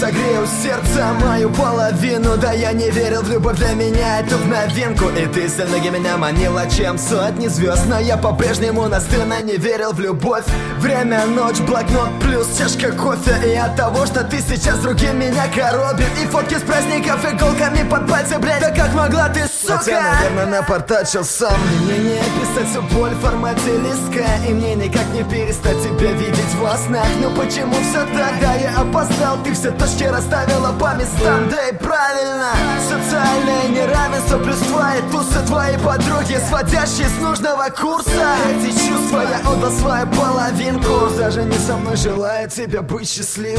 согрею сердце мою половину. Да я не верил в любовь, для меня это в новинку. И ты с ноги меня манила, чем сотни звезд. Но я по-прежнему настырно не верил в любовь. Время, ночь, блокнот плюс чашка кофе. И от того, что ты сейчас с другим, меня коробит. И фотки с праздников иголками под пальцы, блядь. Да как могла ты, сука? Хотя, наверное, напортачил сам. Мне не описать всю боль в формате листка. И мне никак не перестать тебя видеть во снах. Но почему все так? Да я опоздал, ты все точки расставила по местам. Да и правильно, социальное неравенство плюс твои тусы, твои подруги, сводящие с нужного курса. Эти чувства я отдал свою половинку. Даже не со мной желаю тебя быть счастливой.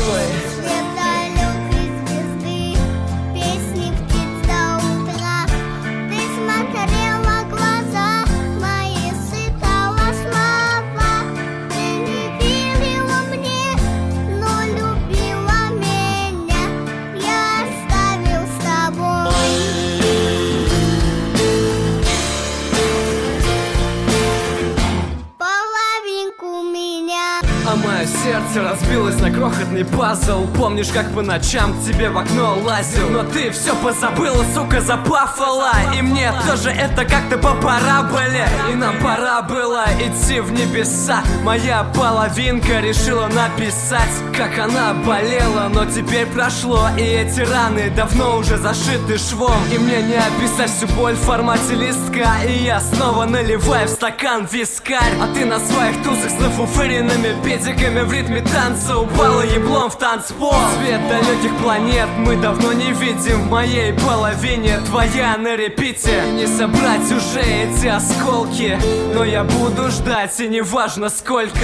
А мое сердце разбилось на крохотный пазл. Помнишь, как по ночам к тебе в окно лазил? Но ты все позабыла, сука, запафала. И мне тоже это как-то по параболе. И нам пора было идти в небеса. Моя половинка решила написать, как она болела. Но теперь прошло, и эти раны давно уже зашиты швом. И мне не описать всю боль в формате листка. И я снова наливаю в стакан вискарь. А ты на своих тузах с нафуфыренными педиками в ритме танца упала еблом в танцпол. Свет далеких планет мы давно не видим. В моей половине твоя на репите. И не собрать уже эти осколки. Но я буду ждать, и неважно сколько.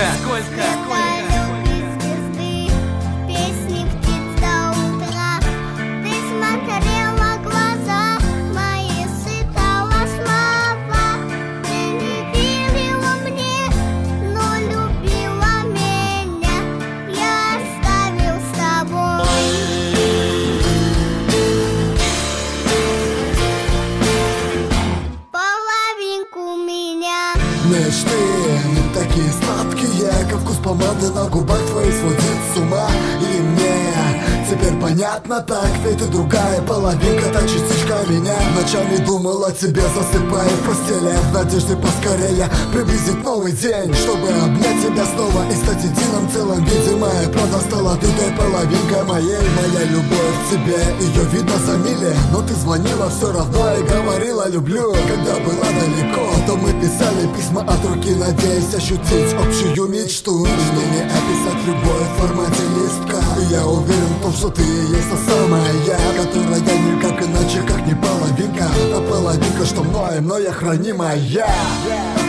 Мечты не такие сладкие, как вкус помады на губах твоих сводит с ума. И мне теперь понятно так, ведь ты другая половинка, та частичка меня. Ночами думал о тебе, засыпая в постели, в надежде поскорее приблизить новый день, чтобы обнять тебя снова и стать единым целым. Видимо, правда стала ты той половинкой моей. Моя любовь к тебе, ее видно за мили. Но ты звонила все равно и говорила люблю. Когда была далеко, то мы писали письма от руки, надеясь ощутить общую мечту. Мне не описать любовь в формате листка. И я уверен в том, что ты есть та самая я, которая никак иначе, как не половинка. Та половинка, что мною хранимая.